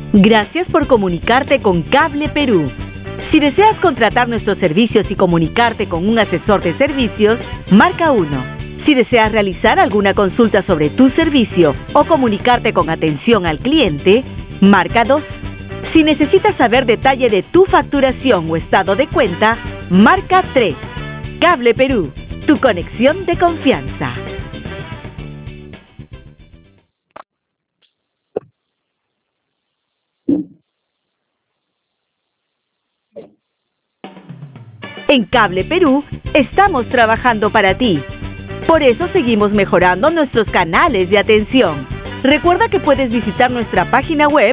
Gracias por comunicarte con Cable Perú. Si deseas contratar nuestros servicios y comunicarte con un asesor de servicios, marca 1. Si deseas realizar alguna consulta sobre tu servicio o comunicarte con atención al cliente, marca 2. Si necesitas saber detalle de tu facturación o estado de cuenta, marca 3. Cable Perú, tu conexión de confianza. En Cable Perú estamos trabajando para ti. Por eso seguimos mejorando nuestros canales de atención. Recuerda que puedes visitar nuestra página web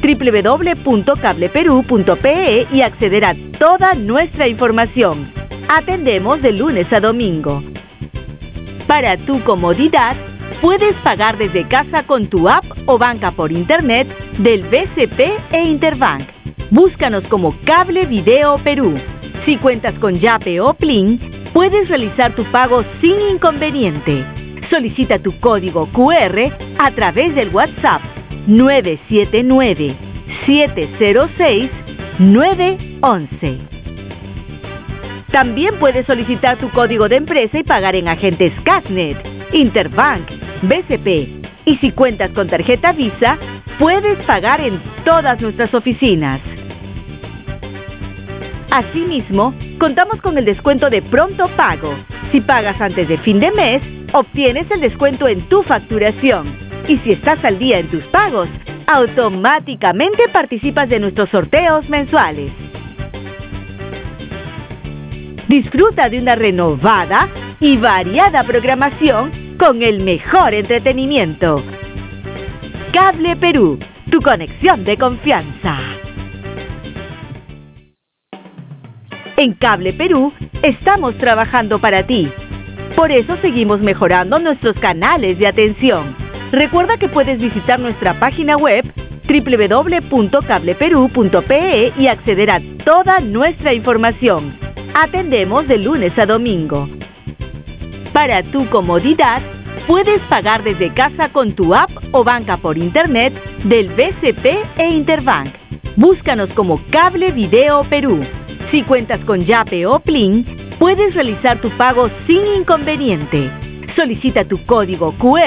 www.cableperu.pe y acceder a toda nuestra información. Atendemos de lunes a domingo. Para tu comodidad, puedes pagar desde casa con tu app o banca por internet del BCP e Interbank. Búscanos como Cable Video Perú. Si cuentas con Yape o Plin, puedes realizar tu pago sin inconveniente. Solicita tu código QR a través del WhatsApp 979-706-911. También puedes solicitar tu código de empresa y pagar en agentes Casnet, Interbank, BCP. Y si cuentas con tarjeta Visa, puedes pagar en todas nuestras oficinas. Asimismo, contamos con el descuento de pronto pago. Si pagas antes de fin de mes, obtienes el descuento en tu facturación. Y si estás al día en tus pagos, automáticamente participas de nuestros sorteos mensuales. Disfruta de una renovada y variada programación con el mejor entretenimiento. Cable Perú, tu conexión de confianza. En Cable Perú estamos trabajando para ti. Por eso seguimos mejorando nuestros canales de atención. Recuerda que puedes visitar nuestra página web www.cableperu.pe y acceder a toda nuestra información. Atendemos de lunes a domingo. Para tu comodidad, puedes pagar desde casa con tu app o banca por internet del BCP e Interbank. Búscanos como Cable Video Perú. Si cuentas con Yape o Plin, puedes realizar tu pago sin inconveniente. Solicita tu código QR